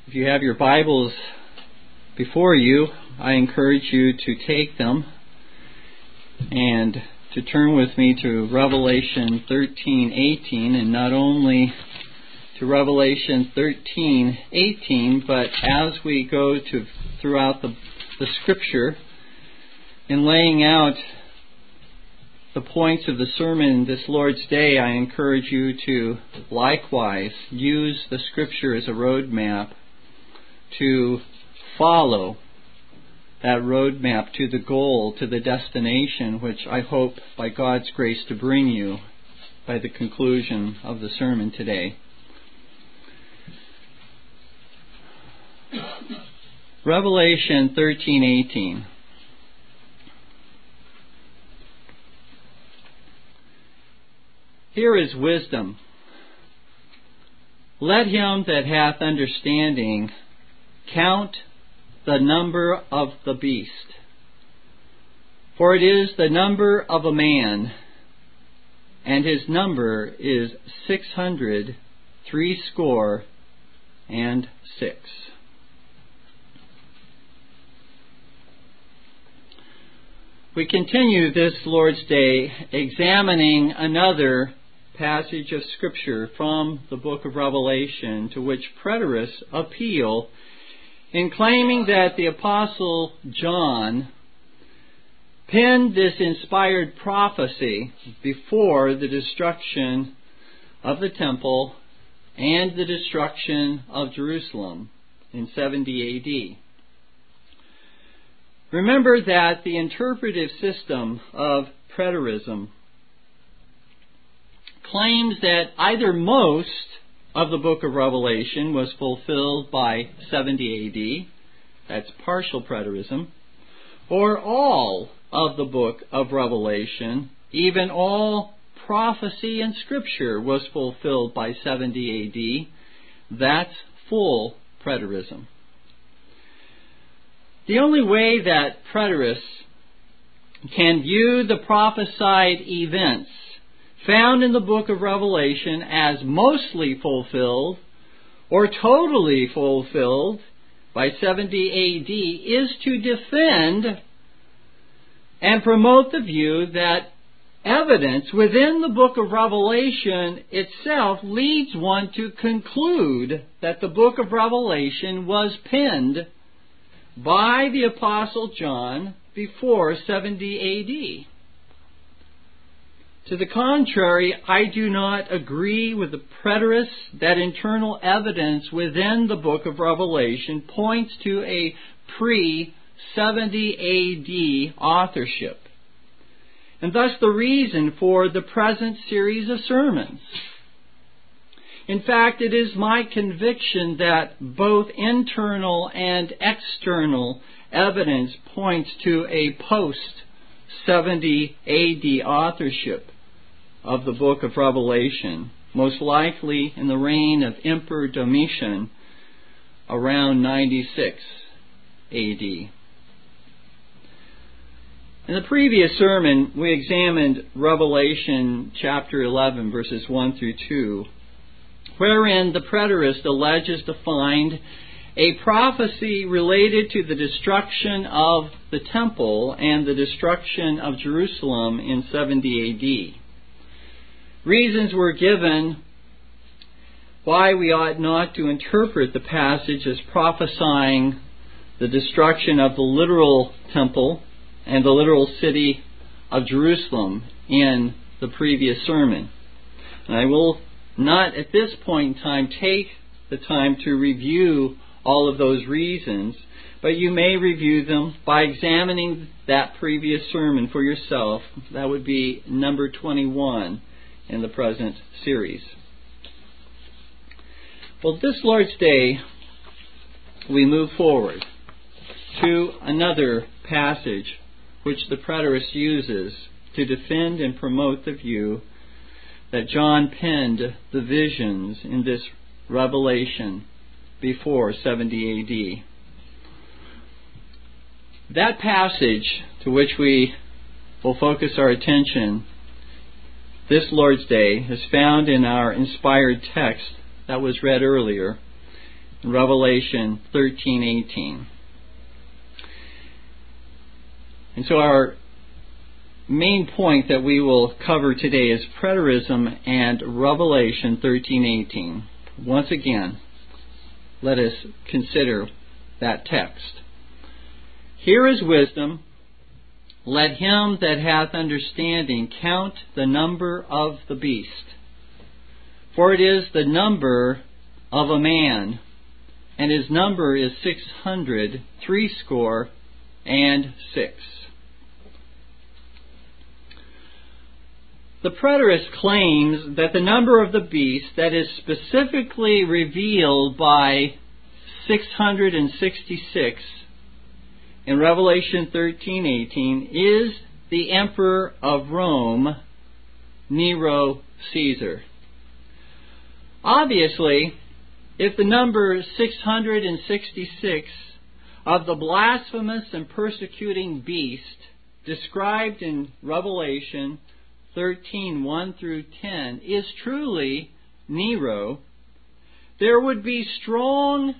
If you have your Bibles before you, I encourage you to take them and to turn with me to Revelation 13:18, and not only to Revelation 13:18, but as we go throughout the Scripture in laying out the points of the sermon this Lord's Day, I encourage you to likewise use the Scripture as a roadmap to follow that roadmap to the goal, to the destination, which I hope by God's grace to bring you by the conclusion of the sermon today. Revelation 13:18. Here is wisdom. Let him that hath understanding count the number of the beast, for it is the number of a man, and his number is 666. We continue this Lord's Day examining another passage of Scripture from the book of Revelation, to which preterists appeal in claiming that the Apostle John penned this inspired prophecy before the destruction of the temple and the destruction of Jerusalem in 70 A.D. Remember that the interpretive system of preterism claims that either most of the book of Revelation was fulfilled by 70 A.D., that's partial preterism, or all of the book of Revelation, even all prophecy and Scripture, was fulfilled by 70 A.D., that's full preterism. The only way that preterists can view the prophesied events found in the book of Revelation as mostly fulfilled or totally fulfilled by 70 A.D. is to defend and promote the view that evidence within the book of Revelation itself leads one to conclude that the book of Revelation was penned by the Apostle John before 70 A.D. To the contrary, I do not agree with the preterists that internal evidence within the book of Revelation points to a pre-70 A.D. authorship, and thus the reason for the present series of sermons. In fact, it is my conviction that both internal and external evidence points to a post-70 A.D. authorship of the book of Revelation, most likely in the reign of Emperor Domitian around 96 A.D. In the previous sermon, we examined Revelation chapter 11, verses 1 through 2, wherein the preterist alleges to find a prophecy related to the destruction of the temple and the destruction of Jerusalem in 70 A.D. Reasons were given why we ought not to interpret the passage as prophesying the destruction of the literal temple and the literal city of Jerusalem in the previous sermon. And I will not at this point in time take the time to review all of those reasons, but you may review them by examining that previous sermon for yourself. That would be number 21 in the present series. Well, this Lord's Day, we move forward to another passage which the preterist uses to defend and promote the view that John penned the visions in this Revelation before 70 A.D. That passage to which we will focus our attention this Lord's Day is found in our inspired text that was read earlier in Revelation 13:18. And so our main point that we will cover today is preterism and Revelation 13:18. Once again, let us consider that text. Here is wisdom. Let him that hath understanding count the number of the beast. For it is the number of a man, and his number is 666. The preterist claims that the number of the beast that is specifically revealed by 666 in Revelation 13:18 is the Emperor of Rome, Nero Caesar. Obviously, if the number 666 of the blasphemous and persecuting beast described in Revelation 13:1 through 10 is truly Nero, there would be strong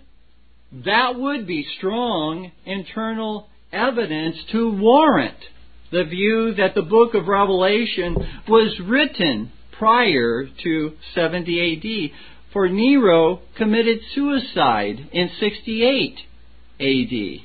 internal evidence to warrant the view that the book of Revelation was written prior to 70 AD, for Nero committed suicide in 68 AD.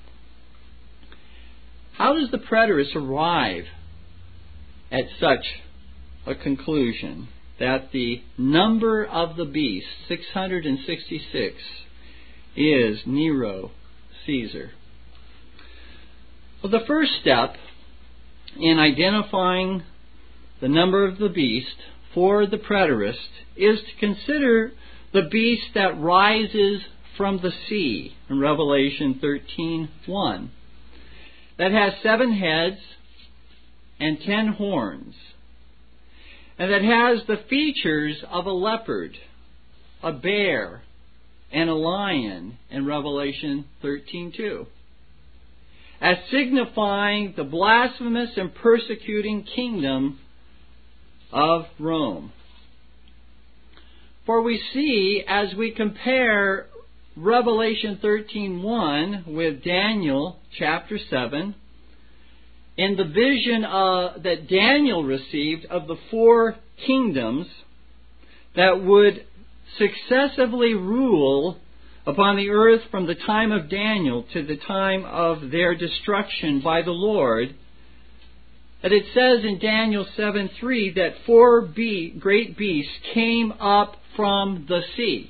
How does the preterist arrive at such a conclusion that the number of the beast, 666, is Nero Caesar? Well, the first step in identifying the number of the beast for the preterist is to consider the beast that rises from the sea in Revelation 13:1, that has 7 heads and 10 horns, and that has the features of a leopard, a bear, and a lion in Revelation 13:2, as signifying the blasphemous and persecuting kingdom of Rome. For we see, as we compare Revelation 13:1 with Daniel chapter 7, in the vision that Daniel received of the 4 kingdoms that would successively rule upon the earth from the time of Daniel to the time of their destruction by the Lord, that it says in Daniel 7:3 that 4 great beasts came up from the sea.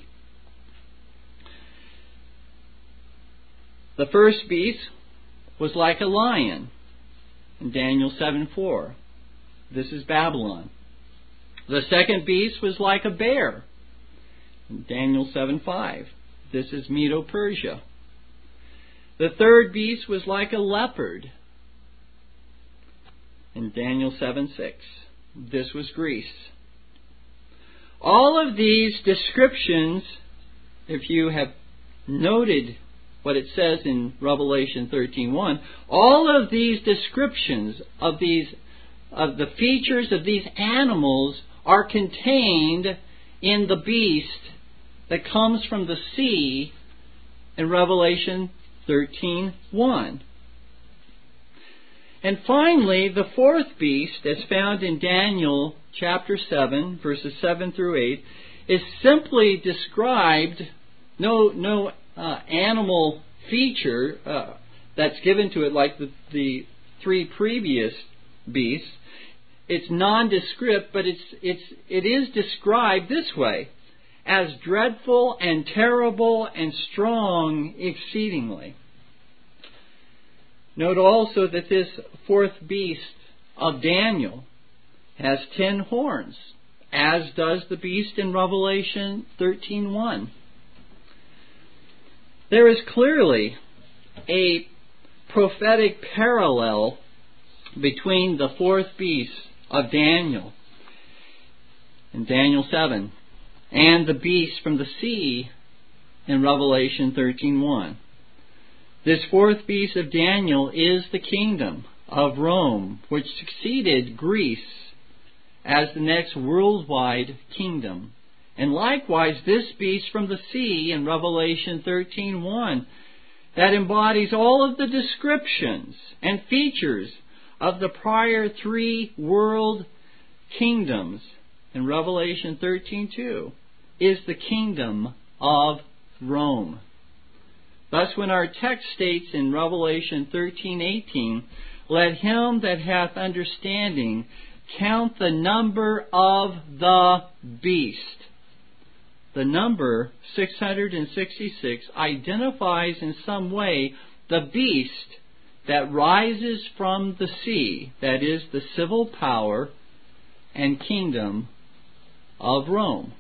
The first beast was like a lion in Daniel 7:4. This is Babylon. The second beast was like a bear in Daniel 7:5. This is Medo-Persia. The third beast was like a leopard in Daniel 7:6. This was Greece. All of these descriptions, if you have noted what it says in Revelation 13:1, all of these descriptions of the features of these animals are contained in the beast that comes from the sea in Revelation 13:1. And finally, the fourth beast, as found in Daniel chapter 7, verses 7 through 8, is simply described, no animal feature that's given to it like the 3 previous beasts. It's nondescript, but it is described this way: as dreadful and terrible and strong exceedingly. Note also that this fourth beast of Daniel has 10 horns, as does the beast in Revelation 13:1. There is clearly a prophetic parallel between the fourth beast of Daniel in Daniel 7 and the beast from the sea in Revelation 13:1. This fourth beast of Daniel is the kingdom of Rome, which succeeded Greece as the next worldwide kingdom And likewise, this beast from the sea in Revelation 13:1 that embodies all of the descriptions and features of the prior three world kingdoms in Revelation 13:2 is the kingdom of Rome. Thus, when our text states in Revelation 13:18, "Let him that hath understanding count the number of the beast," the number 666 identifies in some way the beast that rises from the sea, that is, the civil power and kingdom of Rome.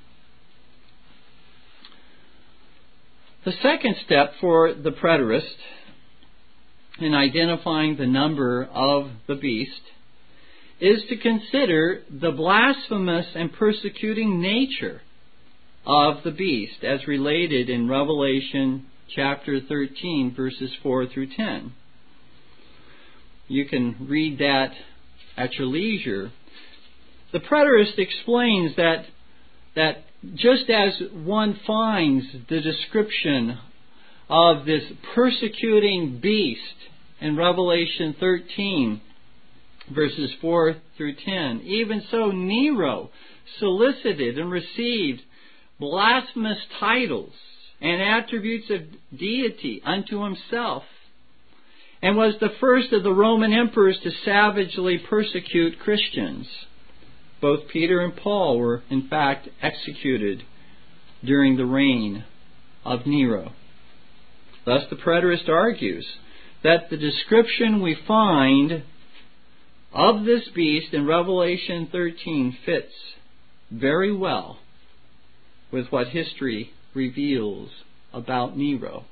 The second step for the preterist in identifying the number of the beast is to consider the blasphemous and persecuting nature of the beast as related in Revelation chapter 13, verses 4 through 10. You can read that at your leisure. The preterist explains that just as one finds the description of this persecuting beast in Revelation 13, verses 4 through 10, even so Nero solicited and received blasphemous titles and attributes of deity unto himself, and was the first of the Roman emperors to savagely persecute Christians. Both Peter and Paul were, in fact, executed during the reign of Nero. Thus, the preterist argues that the description we find of this beast in Revelation 13 fits very well with what history reveals about Nero.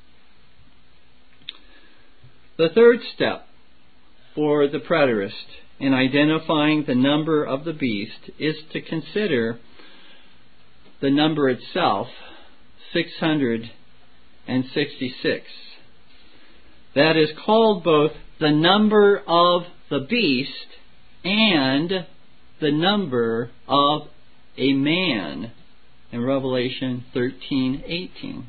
The third step for the preterist in identifying the number of the beast is to consider the number itself, 666. That is called both the number of the beast and the number of a man in Revelation 13:18.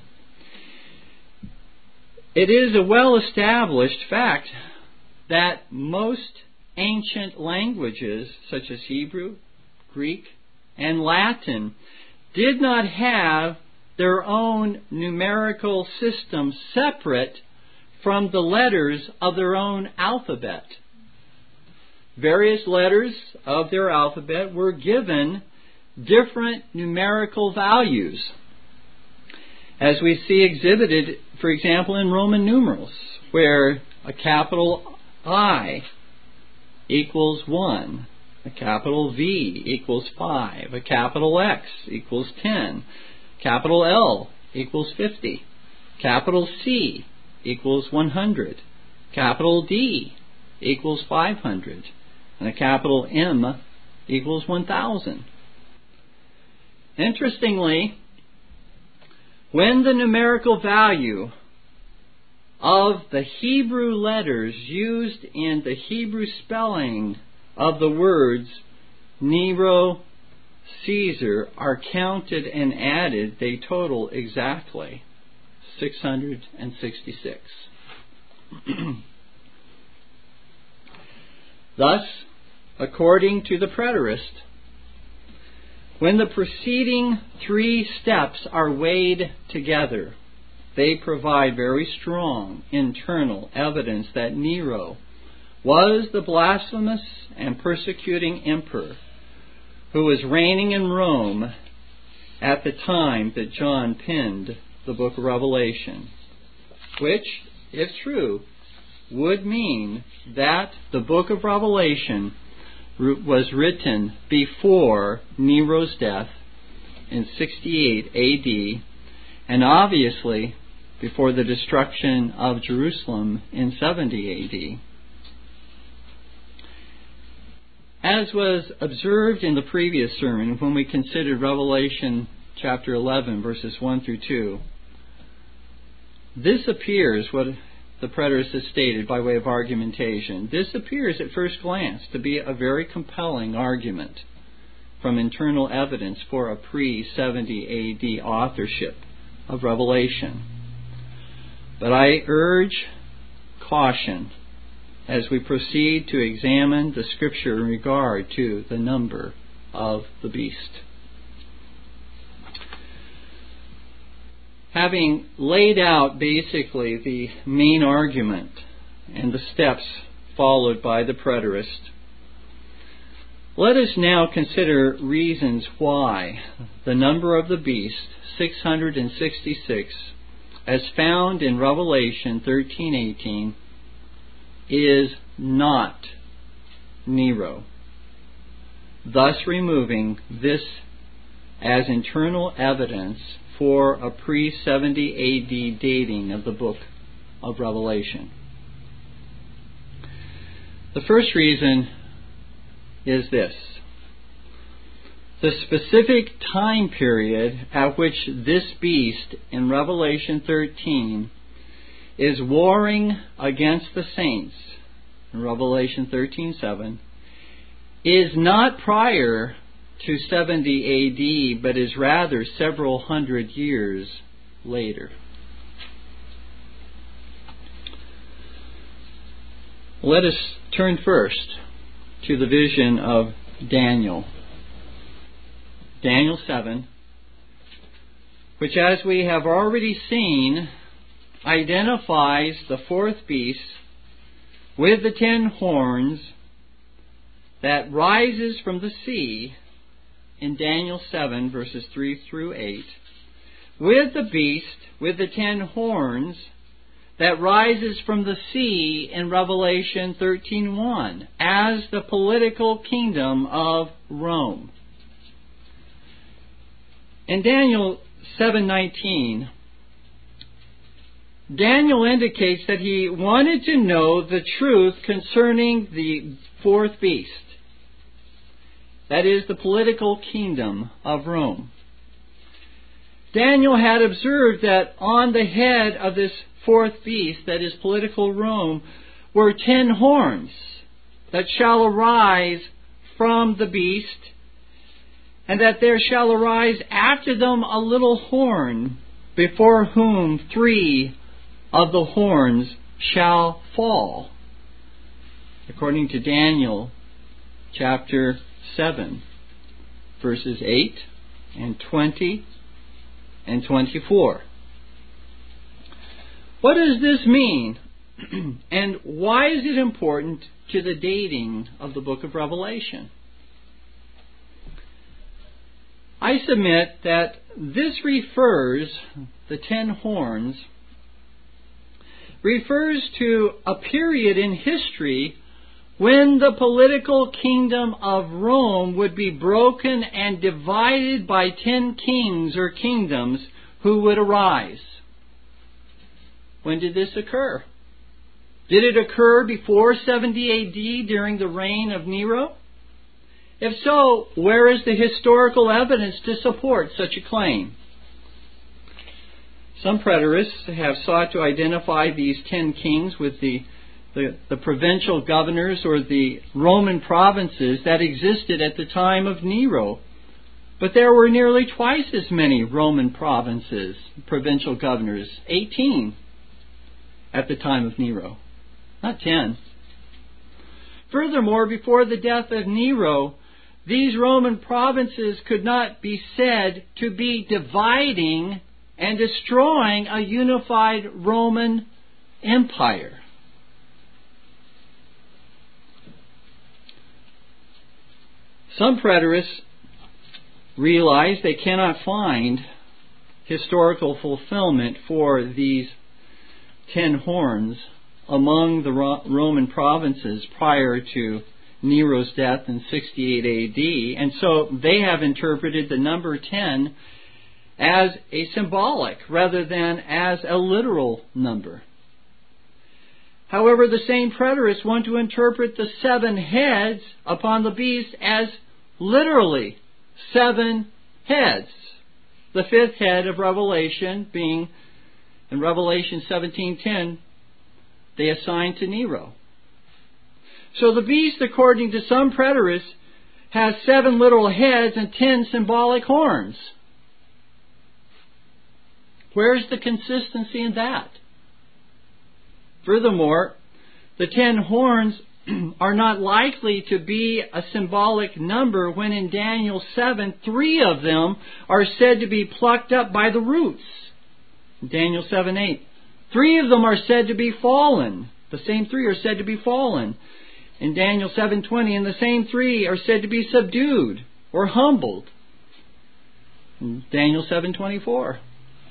It is a well-established fact that most ancient languages, such as Hebrew, Greek, and Latin, did not have their own numerical system separate from the letters of their own alphabet. Various letters of their alphabet were given different numerical values, as we see exhibited, for example, in Roman numerals, where a capital I equals 1, a capital V equals 5, a capital X equals 10, capital L equals 50, capital C equals 100, capital D equals 500, and a capital M equals 1,000. Interestingly, when the numerical value of the Hebrew letters used in the Hebrew spelling of the words Nero, Caesar are counted and added, they total exactly 666. Thus, according to the preterist, when the preceding three steps are weighed together, they provide very strong internal evidence that Nero was the blasphemous and persecuting emperor who was reigning in Rome at the time that John penned the book of Revelation, which, if true, would mean that the book of Revelation was written before Nero's death in 68 AD, and obviously before the destruction of Jerusalem in 70 AD. As was observed in the previous sermon when we considered Revelation chapter 11, verses 1 through 2, this appears, what the preterist has stated by way of argumentation, this appears at first glance to be a very compelling argument. from internal evidence for a pre-70 AD authorship of Revelation. But I urge caution as we proceed to examine the Scripture in regard to the number of the beast. Having laid out basically the main argument and the steps followed by the preterist, let us now consider reasons why the number of the beast, 666, as found in Revelation 13:18, is not Nero, thus removing this as internal evidence for a pre-70 AD dating of the book of Revelation. The first reason is this: the specific time period at which this beast in Revelation 13 is warring against the saints in Revelation 13:7 is not prior to 70 AD, but is rather several hundred years later. Let us turn first to the vision of Daniel. Daniel 7, which, as we have already seen, identifies the fourth beast with the 10 horns that rises from the sea in Daniel 7, verses 3 through 8, with the beast with the 10 horns that rises from the sea in Revelation 13:1 as the political kingdom of Rome. In Daniel 7:19, Daniel indicates that he wanted to know the truth concerning the fourth beast, that is, the political kingdom of Rome. Daniel had observed that on the head of this fourth beast, that is political Rome, were 10 horns that shall arise from the beast, and that there shall arise after them a little horn, before whom 3 of the horns shall fall, according to Daniel chapter 7, verses 8 and 20 and 24. What does this mean? And why is it important to the dating of the book of Revelation? I submit that this refers, the 10 horns, refers to a period in history when the political kingdom of Rome would be broken and divided by 10 kings or kingdoms who would arise. When did this occur? Did it occur before 70 AD during the reign of Nero? If so, where is the historical evidence to support such a claim? Some preterists have sought to identify these 10 kings with the provincial governors or the Roman provinces that existed at the time of Nero. But there were nearly twice as many Roman provinces, provincial governors, 18 at the time of Nero, not 10. Furthermore, before the death of Nero, these Roman provinces could not be said to be dividing and destroying a unified Roman Empire. Some preterists realize they cannot find historical fulfillment for these 10 horns among the Roman provinces prior to Nero's death in 68 AD, and so they have interpreted the number 10 as a symbolic rather than as a literal number. However, the same preterists want to interpret the 7 heads upon the beast as literally 7 heads. The 5th head of Revelation being, in Revelation 17:10, they assign to Nero. So the beast, according to some preterists, has 7 little heads and 10 symbolic horns. Where's the consistency in that? Furthermore, the 10 horns are not likely to be a symbolic number when in Daniel 7, 3 of them are said to be plucked up by the roots. In Daniel 7:8, 3 of them are said to be fallen. The same 3 are said to be fallen. In Daniel 7:20, and the same 3 are said to be subdued or humbled. In Daniel 7:24.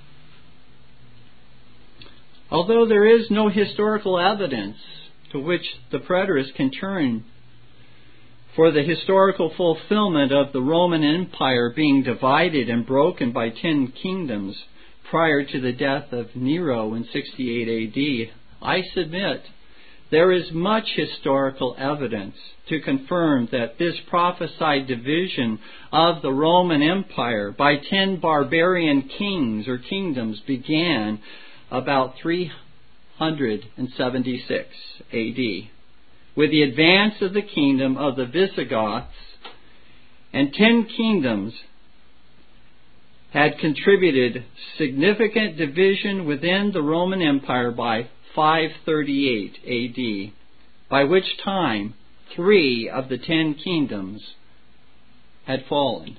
Although there is no historical evidence to which the preterists can turn for the historical fulfillment of the Roman Empire being divided and broken by 10 kingdoms prior to the death of Nero in 68 AD, I submit there is much historical evidence to confirm that this prophesied division of the Roman Empire by 10 barbarian kings or kingdoms began about 376 AD with the advance of the kingdom of the Visigoths, and 10 kingdoms had contributed significant division within the Roman Empire by 538 AD, by which time 3 of the 10 kingdoms had fallen.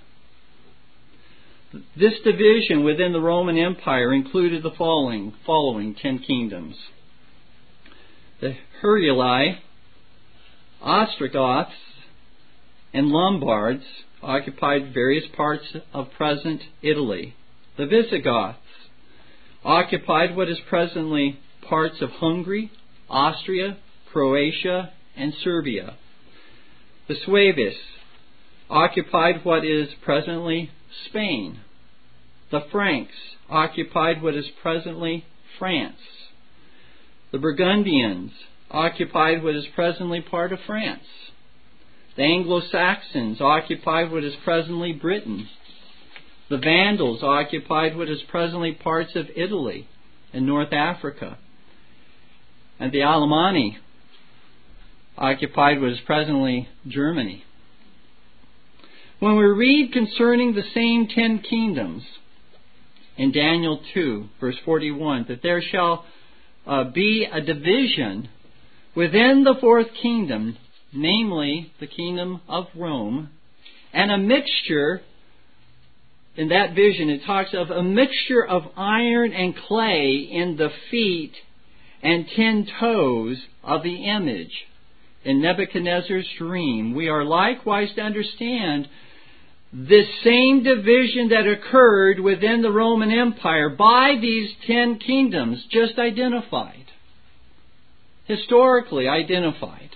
This division within the Roman Empire included the following 10 kingdoms. The Heruli, Ostrogoths, and Lombards occupied various parts of present Italy. The Visigoths occupied what is presently parts of Hungary, Austria, Croatia, and Serbia. The Sueves occupied what is presently Spain. The Franks occupied what is presently France. The Burgundians occupied what is presently part of France. The Anglo-Saxons occupied what is presently Britain. The Vandals occupied what is presently parts of Italy and North Africa. And the Alemanni occupied what is presently Germany. When we read concerning the same 10 kingdoms in Daniel 2, verse 41, that there shall be a division within the 4th kingdom, namely the kingdom of Rome, and a mixture, in that vision it talks of a mixture of iron and clay in the feet and 10 toes of the image. In Nebuchadnezzar's dream, we are likewise to understand this same division that occurred within the Roman Empire by these 10 kingdoms just identified, historically identified.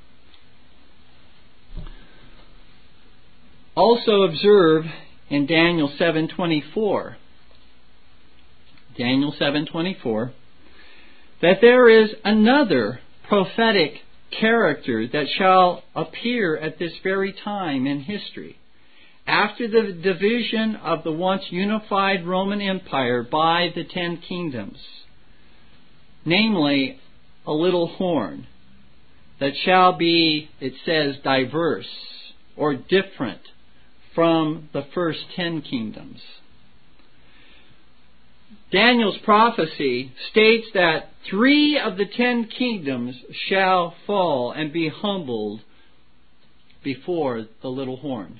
Also observe in Daniel 7:24, that there is another prophetic character that shall appear at this very time in history, after the division of the once unified Roman Empire by the 10 kingdoms, namely a little horn that shall be, it says, diverse or different from the first 10 kingdoms. Daniel's prophecy states that 3 of the 10 kingdoms shall fall and be humbled before the little horn.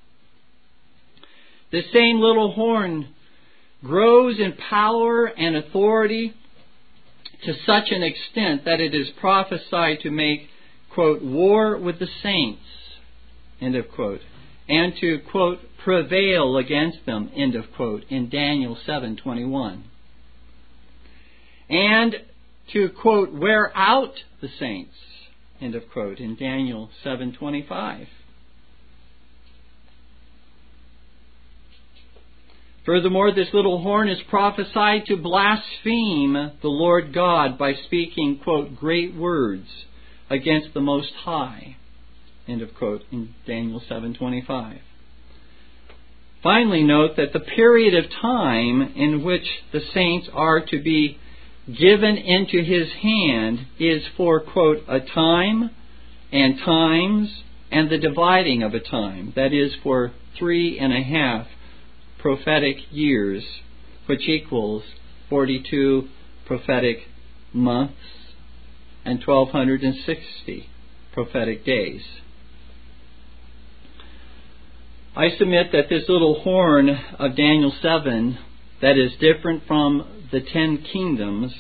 This same little horn grows in power and authority to such an extent that it is prophesied to make, quote, war with the saints, end of quote, and to, quote, prevail against them, end of quote, in Daniel 7:21. And to, quote, wear out the saints, end of quote, in Daniel 7:25. Furthermore, this little horn is prophesied to blaspheme the Lord God by speaking, quote, great words against the Most High, end of quote, in Daniel 7:25. Finally, note that the period of time in which the saints are to be given into His hand is for, quote, a time and times and the dividing of a time, that is, for 3.5 prophetic years, which equals 42 prophetic months and 1,260 prophetic days. I submit that this little horn of Daniel 7, that is different from the 10 kingdoms,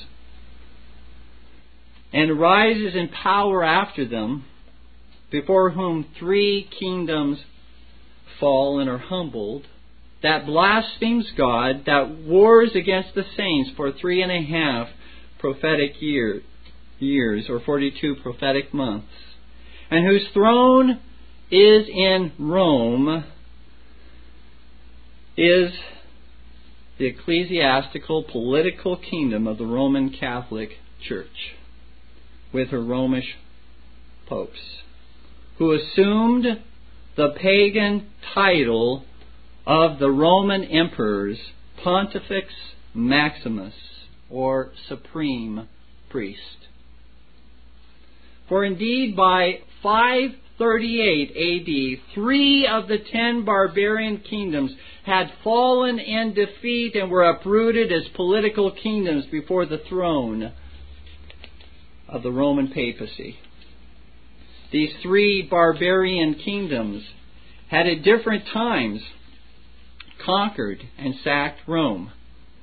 and rises in power after them, before whom 3 kingdoms fall and are humbled, that blasphemes God, that wars against the saints for 3.5 prophetic years, or 42 prophetic months, and whose throne is in Rome, is the ecclesiastical political kingdom of the Roman Catholic Church, with her Romish popes, who assumed the pagan title of the Roman emperors Pontifex Maximus, or Supreme Priest. For indeed by 538 AD, 3 of the 10 barbarian kingdoms had fallen in defeat and were uprooted as political kingdoms before the throne of the Roman papacy. These 3 barbarian kingdoms had at different times conquered and sacked Rome,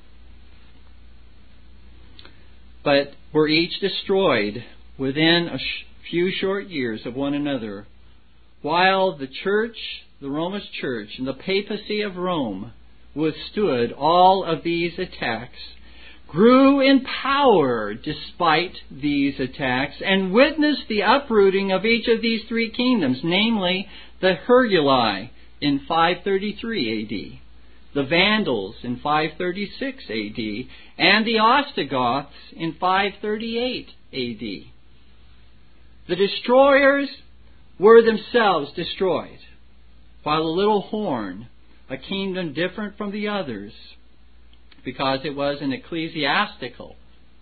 but were each destroyed within a few short years of one another, while the Church, the Roman Church, and the papacy of Rome withstood all of these attacks, grew in power despite these attacks, and witnessed the uprooting of each of these 3 kingdoms, namely the Heruli in 533 AD, the Vandals in 536 AD, and the Ostrogoths in 538 AD. The destroyers were themselves destroyed, while the little horn, a kingdom different from the others, because it was an ecclesiastical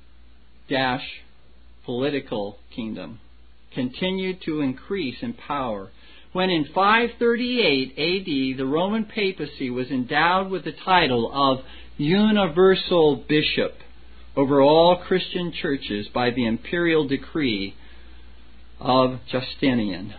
political kingdom, continued to increase in power, when in 538 AD the Roman papacy was endowed with the title of universal bishop over all Christian churches by the imperial decree of Justinian.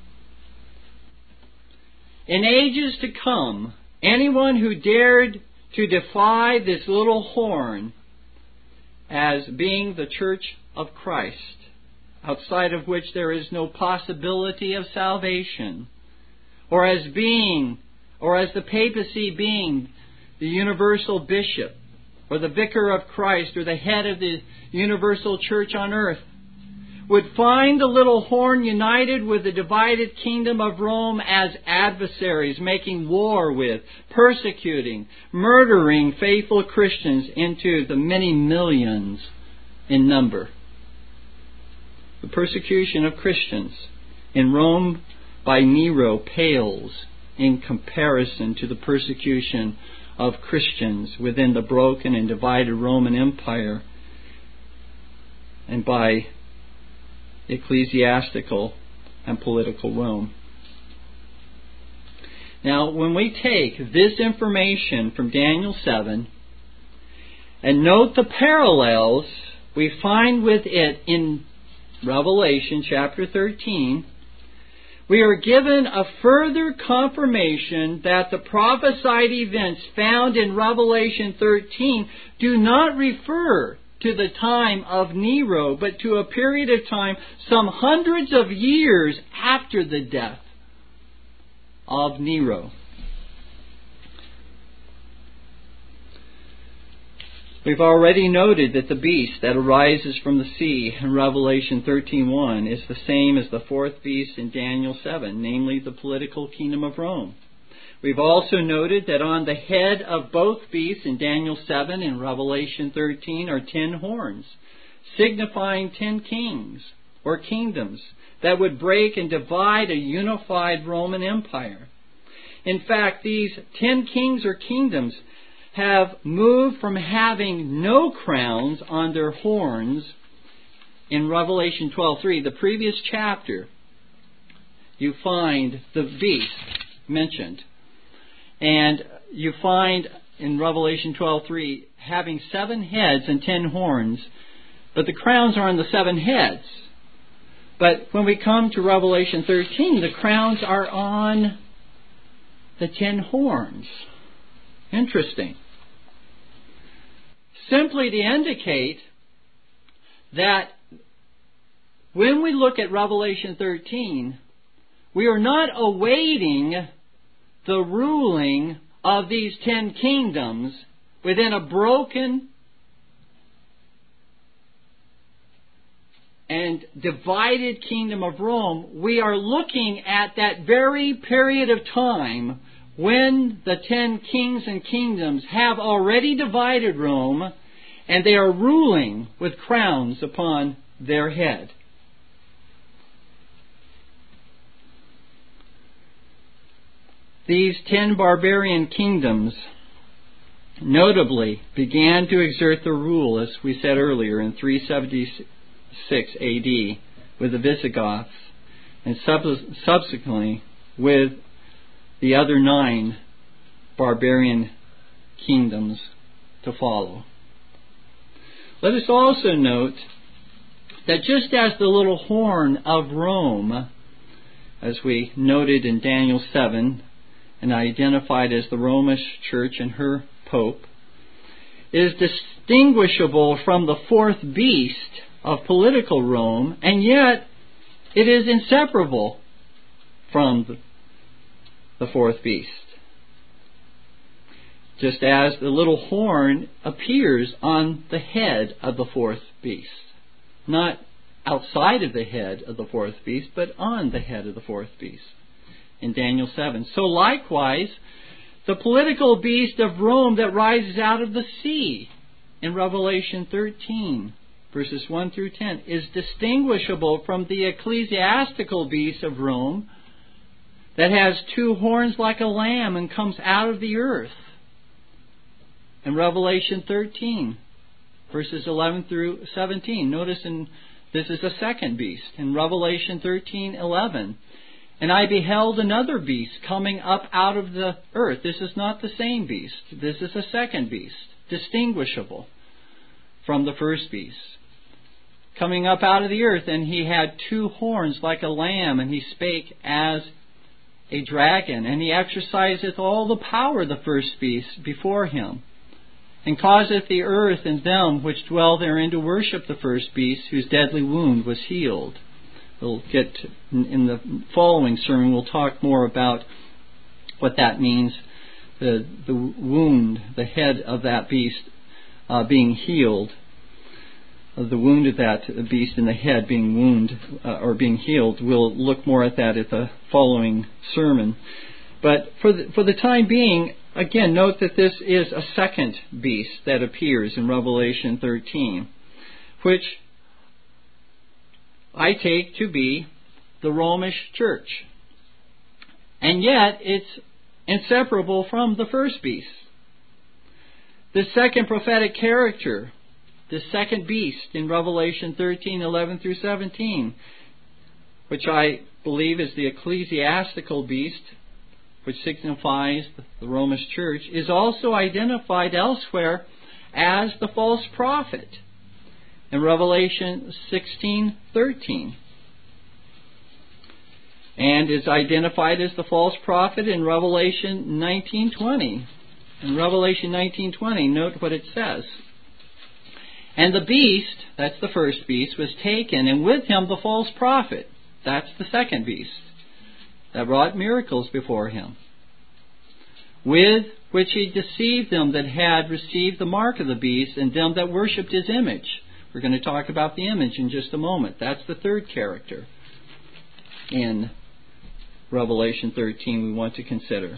In ages to come, anyone who dared to defy this little horn as being the Church of Christ, outside of which there is no possibility of salvation, or as the papacy being the universal bishop, or the vicar of Christ, or the head of the universal church on earth, would find the little horn united with the divided kingdom of Rome as adversaries, making war with, persecuting, murdering faithful Christians into the many millions in number. The persecution of Christians in Rome by Nero pales in comparison to the persecution of Christians within the broken and divided Roman Empire and by ecclesiastical and political Rome. Now, when we take this information from Daniel 7 and note the parallels we find with it in Revelation chapter 13, we are given a further confirmation that the prophesied events found in Revelation 13 do not refer to the time of Nero, but to a period of time some hundreds of years after the death of Nero. We've already noted that the beast that arises from the sea in Revelation 13:1 is the same as the fourth beast in Daniel 7, namely the political kingdom of Rome. We've also noted that on the head of both beasts in Daniel 7 and Revelation 13 are 10 horns, signifying 10 kings or kingdoms that would break and divide a unified Roman Empire. In fact, these 10 kings or kingdoms have moved from having no crowns on their horns in Revelation 12:3, the previous chapter, you find the beast mentioned. And you find in Revelation 12:3 having 7 heads and 10 horns, but the crowns are on the 7 heads. But when we come to Revelation 13, the crowns are on the 10 horns. Interesting. Simply to indicate that when we look at Revelation 13, we are not awaiting the ruling of these 10 kingdoms within a broken and divided kingdom of Rome. We are looking at that very period of time when the 10 kings and kingdoms have already divided Rome, and they are ruling with crowns upon their head. These 10 barbarian kingdoms notably began to exert their rule, as we said earlier, in 376 AD with the Visigoths, and subsequently with the other 9 barbarian kingdoms to follow. Let us also note that just as the little horn of Rome, as we noted in Daniel 7, and identified as the Romish Church and her Pope, is distinguishable from the fourth beast of political Rome, and yet it is inseparable from the fourth beast. Just as the little horn appears on the head of the fourth beast. Not outside of the head of the fourth beast, but on the head of the fourth beast in Daniel 7. So likewise, the political beast of Rome that rises out of the sea in Revelation 13, verses 1 through 10, is distinguishable from the ecclesiastical beast of Rome that has 2 horns like a lamb and comes out of the earth in Revelation 13, verses 11 through 17. Notice this is a second beast in Revelation 13:11. And I beheld another beast coming up out of the earth. This is not the same beast. This is a second beast, distinguishable from the first beast. Coming up out of the earth, and he had 2 horns like a lamb, and he spake as a dragon, and he exerciseth all the power of the first beast before him, and causeth the earth and them which dwell therein to worship the first beast, whose deadly wound was healed. We'll get in the following sermon, we'll talk more about what that means. The wound, the head of that beast being healed, the wound of that beast in the head being being healed. We'll look more at that at the following sermon. But for the time being, again, note that this is a second beast that appears in Revelation 13, which I take to be the Romish Church. And yet, it's inseparable from the first beast. The second prophetic character, the second beast in Revelation 13:11 through 17, which I believe is the ecclesiastical beast, which signifies the Romish Church, is also identified elsewhere as the false prophet in Revelation 16:13, and is identified as the false prophet in Revelation 19:20. In Revelation 19:20, note what it says. And the beast, that's the first beast, was taken, and with him the false prophet, that's the second beast, that wrought miracles before him, with which he deceived them that had received the mark of the beast, and them that worshipped his image. We're going to talk about the image in just a moment. That's the third character in Revelation 13 we want to consider.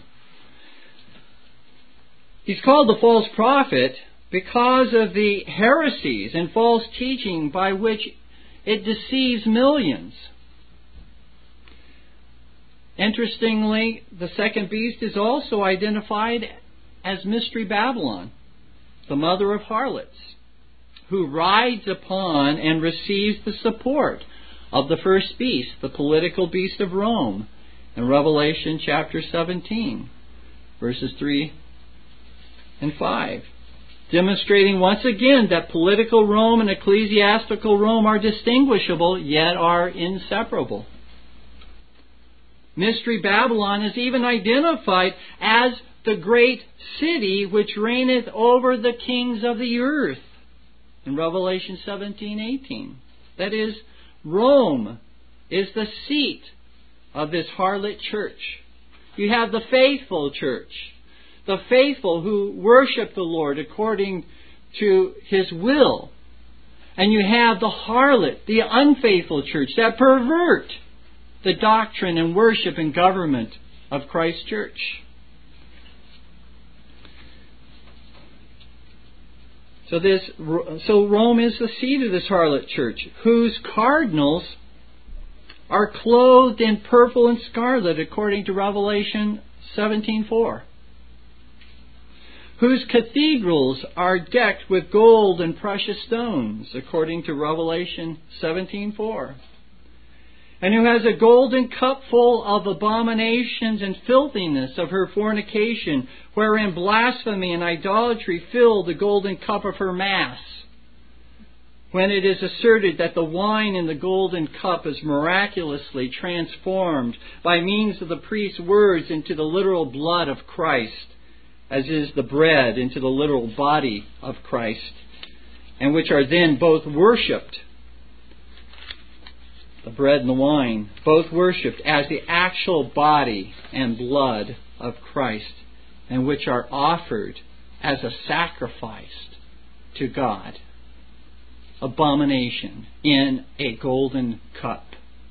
He's called the false prophet because of the heresies and false teaching by which it deceives millions. Interestingly, the second beast is also identified as Mystery Babylon, the mother of harlots, who rides upon and receives the support of the first beast, the political beast of Rome, in Revelation chapter 17, verses 3 and 5. Demonstrating once again that political Rome and ecclesiastical Rome are distinguishable, yet are inseparable. Mystery Babylon is even identified as the great city which reigneth over the kings of the earth in Revelation 17:18. That is, Rome is the seat of this harlot church. You have the faithful church, the faithful who worship the Lord according to His will. And you have the harlot, the unfaithful church that pervert the doctrine and worship and government of Christ's church. So Rome is the seat of this harlot church, whose cardinals are clothed in purple and scarlet, according to Revelation 17:4. Whose cathedrals are decked with gold and precious stones, according to Revelation 17:4. And who has a golden cup full of abominations and filthiness of her fornication, wherein blasphemy and idolatry fill the golden cup of her mass. When it is asserted that the wine in the golden cup is miraculously transformed by means of the priest's words into the literal blood of Christ, as is the bread into the literal body of Christ, and which are then both worshipped, the bread and the wine, both worshipped as the actual body and blood of Christ, and which are offered as a sacrifice to God. Abomination in a golden cup.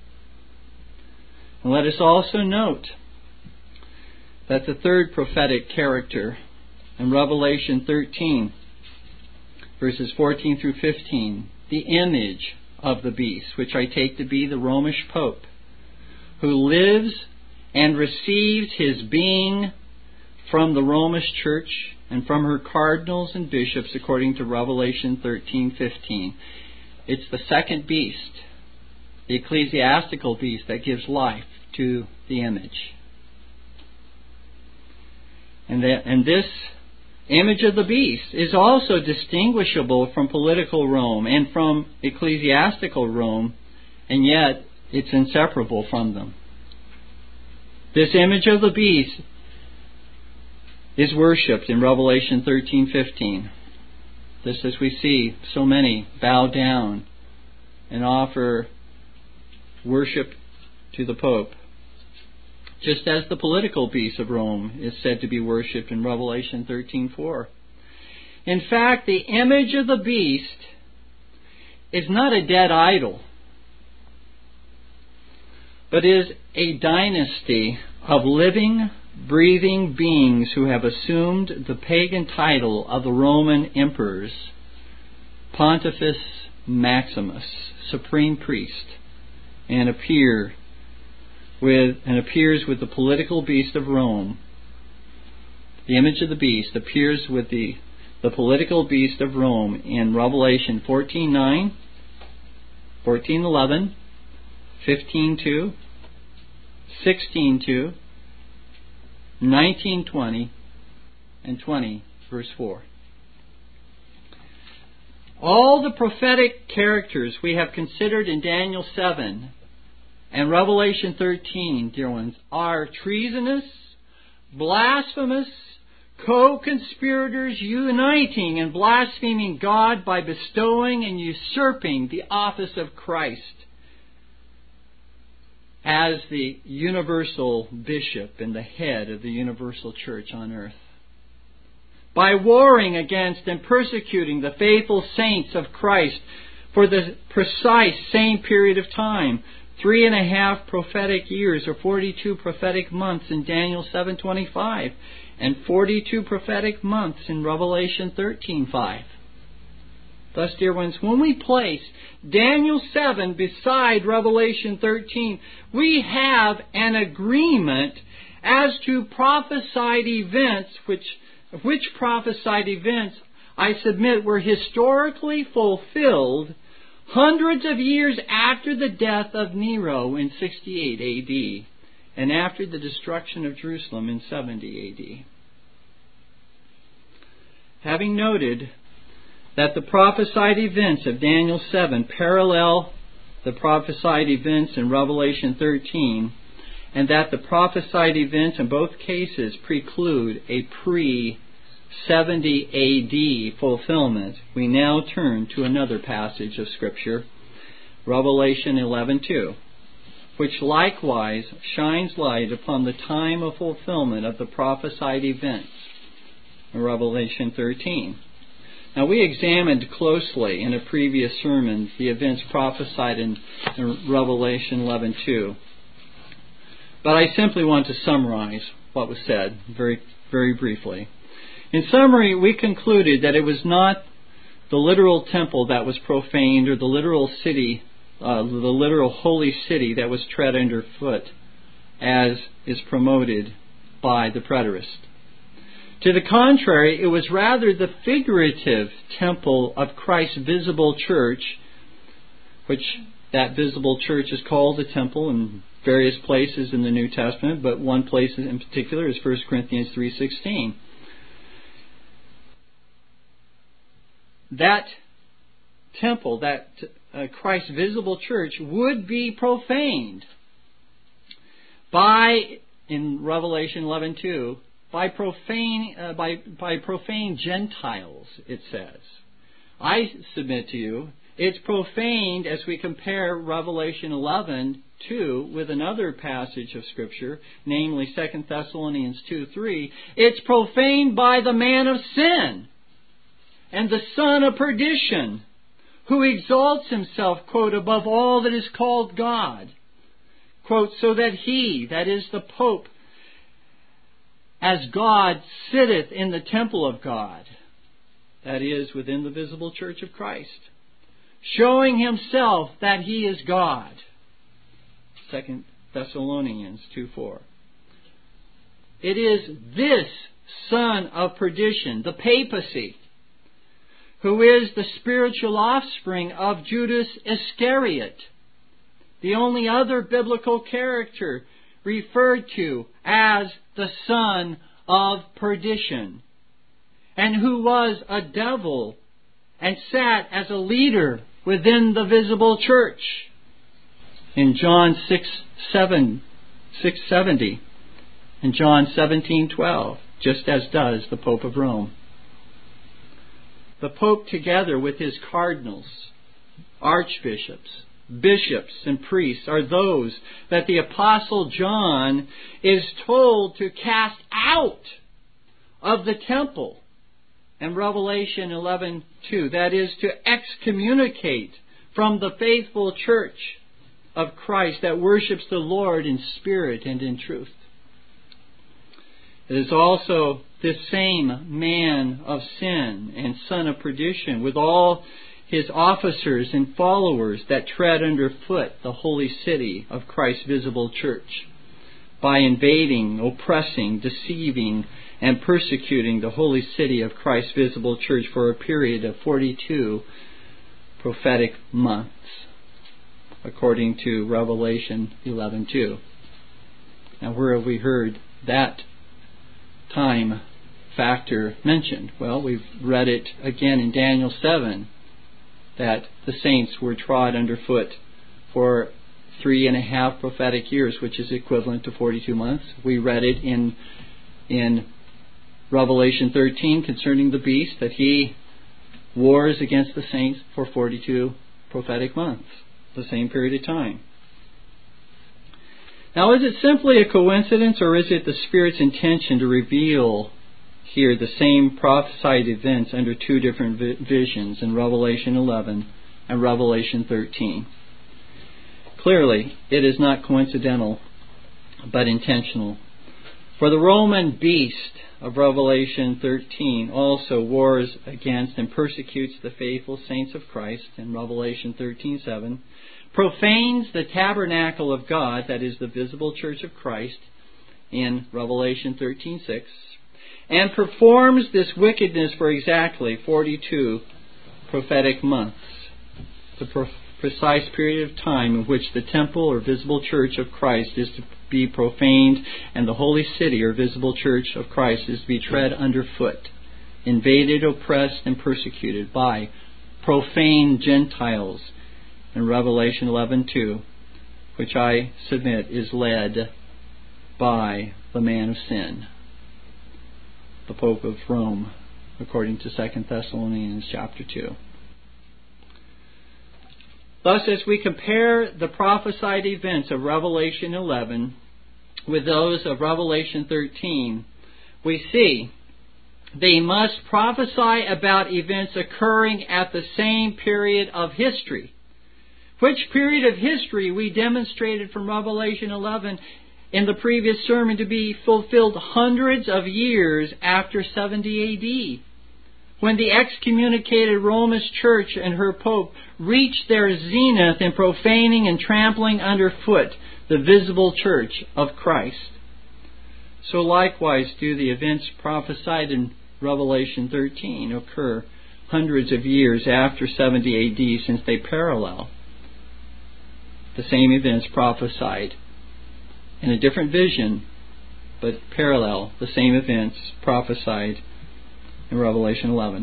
And let us also note that the third prophetic character in Revelation 13, verses 14 through 15, the image of the beast, which I take to be the Romish Pope, who lives and receives his being from the Romish Church and from her cardinals and bishops, according to Revelation 13:15. It's the second beast, the ecclesiastical beast, that gives life to the image. And this image of the beast is also distinguishable from political Rome and from ecclesiastical Rome, and yet it's inseparable from them. This image of the beast is worshipped in Revelation 13:15. Just as we see so many bow down and offer worship to the Pope. Just as the political beast of Rome is said to be worshipped in Revelation 13:4. In fact, the image of the beast is not a dead idol, but is a dynasty of living, breathing beings who have assumed the pagan title of the Roman emperors, Pontifex Maximus, supreme priest, and appears with the political beast of Rome. The image of the beast appears with the political beast of Rome in Revelation 14:9, 14:11, 15:2, 16:2, 19:20, and 20, verse 4. All the prophetic characters we have considered in Daniel 7 and Revelation 13, dear ones, are treasonous, blasphemous, co-conspirators uniting and blaspheming God by bestowing and usurping the office of Christ as the universal bishop and the head of the universal church on earth. By warring against and persecuting the faithful saints of Christ for the precise same period of time, 3.5 prophetic years, or 42 prophetic months in Daniel 7:25, and 42 prophetic months in Revelation 13:5. Thus, dear ones, when we place Daniel 7 beside Revelation 13, we have an agreement as to prophesied events, which prophesied events, I submit, were historically fulfilled hundreds of years after the death of Nero in 68 A.D. and after the destruction of Jerusalem in 70 A.D. Having noted that the prophesied events of Daniel 7 parallel the prophesied events in Revelation 13, and that the prophesied events in both cases preclude a pre-70 A.D. fulfillment, we now turn to another passage of Scripture, Revelation 11:2, which likewise shines light upon the time of fulfillment of the prophesied events in Revelation 13. Now, we examined closely in a previous sermon the events prophesied in Revelation 11:2. But I simply want to summarize what was said very, very briefly. In summary, we concluded that it was not the literal temple that was profaned or the literal city, the literal holy city that was tread underfoot, as is promoted by the preterist. To the contrary, it was rather the figurative temple of Christ's visible church, which that visible church is called the temple in various places in the New Testament, but one place in particular is 1 Corinthians 3:16. That temple, that Christ's visible church, would be profaned in Revelation 11:2, by profane Gentiles, it says. I submit to you, it's profaned as we compare Revelation 11:2 with another passage of Scripture, namely 2 Thessalonians 2:3. It's profaned by the man of sin and the son of perdition, who exalts himself, quote, above all that is called God, quote, so that he, that is the Pope, as God sitteth in the temple of God, that is, within the visible church of Christ, showing himself that he is God. 2 Thessalonians 2:4. It is this son of perdition, the papacy, who is the spiritual offspring of Judas Iscariot, the only other biblical character referred to as the son of perdition, and who was a devil and sat as a leader within the visible church in John 6:70 and John 17:12, just as does the Pope of Rome. The Pope, together with his cardinals, archbishops, bishops, and priests, are those that the Apostle John is told to cast out of the temple in Revelation 11:2. That is, to excommunicate from the faithful church of Christ that worships the Lord in spirit and in truth. It is also this same man of sin and son of perdition, with all his officers and followers, that tread underfoot the holy city of Christ's visible church by invading, oppressing, deceiving, and persecuting the holy city of Christ's visible church for a period of 42 prophetic months, according to Revelation 11:2. Now, where have we heard that time factor mentioned? Well, we've read it again in Daniel 7, that the saints were trod underfoot for 3.5 prophetic years, which is equivalent to 42 months. We read it in Revelation 13 concerning the beast, that he wars against the saints for 42 prophetic months, the same period of time. Now, is it simply a coincidence, or is it the Spirit's intention to reveal here the same prophesied events under two different visions in Revelation 11 and Revelation 13? Clearly, it is not coincidental, but intentional. For the Roman beast of Revelation 13 also wars against and persecutes the faithful saints of Christ in Revelation 13:7, profanes the tabernacle of God, that is the visible church of Christ, in Revelation 13:6, and performs this wickedness for exactly 42 prophetic months. the precise period of time in which the temple or visible church of Christ is to be profaned and the holy city or visible church of Christ is to be tread underfoot, invaded, oppressed, and persecuted by profane Gentiles in Revelation 11:2, which I submit is led by the man of sin, the Pope of Rome, according to 2 Thessalonians chapter 2. Thus, as we compare the prophesied events of Revelation 11 with those of Revelation 13, we see they must prophesy about events occurring at the same period of history. Which period of history we demonstrated from Revelation 11 in the previous sermon to be fulfilled hundreds of years after 70 A.D., when the excommunicated Roman Church and her Pope reached their zenith in profaning and trampling underfoot the visible church of Christ. So likewise do the events prophesied in Revelation 13 occur hundreds of years after 70 A.D., since they parallel the same events prophesied in a different vision, but parallel the same events prophesied in Revelation 11.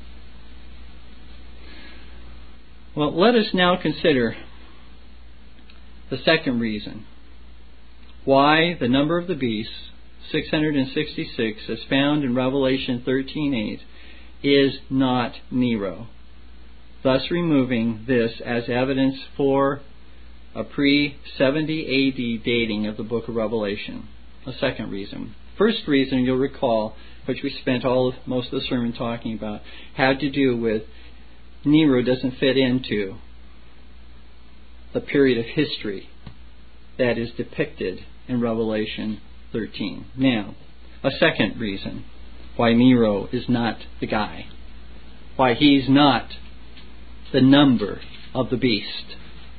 Well, let us now consider the second reason why the number of the beast, 666, as found in Revelation 13:8, is not Nero, thus removing this as evidence for a pre-70 A.D. dating of the book of Revelation. A second reason. First reason, you'll recall, which we spent most of the sermon talking about, had to do with Nero doesn't fit into the period of history that is depicted in Revelation 13. Now, a second reason why Nero is not the guy, why he's not the number of the beast.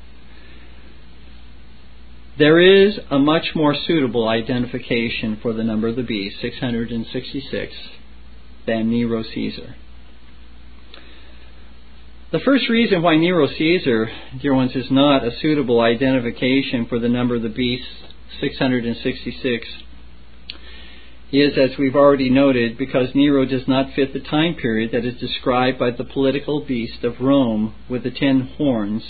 There is a much more suitable identification for the number of the beast, 666, than Nero Caesar. The first reason why Nero Caesar, dear ones, is not a suitable identification for the number of the beast, 666, is, as we've already noted, because Nero does not fit the time period that is described by the political beast of Rome with the 10 horns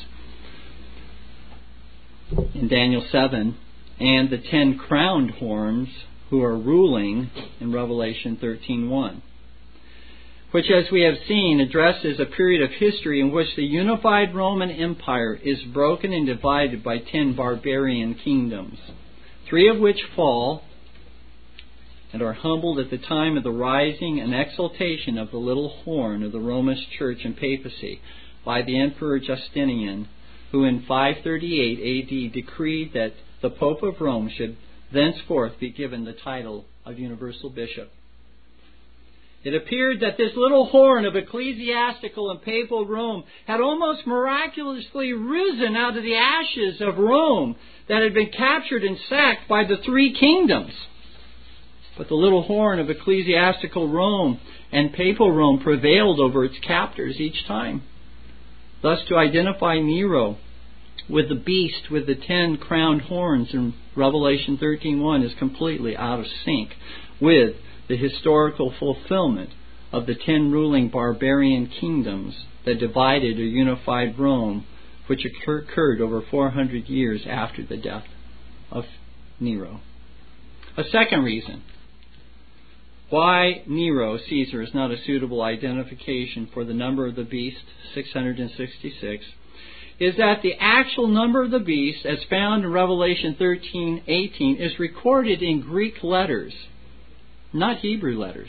in Daniel 7, and the 10 crowned horns who are ruling in Revelation 13:1, which, as we have seen, addresses a period of history in which the unified Roman Empire is broken and divided by 10 barbarian kingdoms, 3 of which fall and are humbled at the time of the rising and exaltation of the little horn of the Roman Church and papacy by the Emperor Justinian, who in 538 A.D. decreed that the Pope of Rome should thenceforth be given the title of Universal Bishop. It appeared that this little horn of ecclesiastical and papal Rome had almost miraculously risen out of the ashes of Rome that had been captured and sacked by the 3 kingdoms. But the little horn of ecclesiastical Rome and papal Rome prevailed over its captors each time. Thus, to identify Nero with the beast with the 10 crowned horns in Revelation 13:1 is completely out of sync with the historical fulfillment of the 10 ruling barbarian kingdoms that divided or unified Rome, which occurred over 400 years after the death of Nero. A second reason why Nero Caesar is not a suitable identification for the number of the beast, 666, is that the actual number of the beast, as found in Revelation 13:18, is recorded in Greek letters, not Hebrew letters.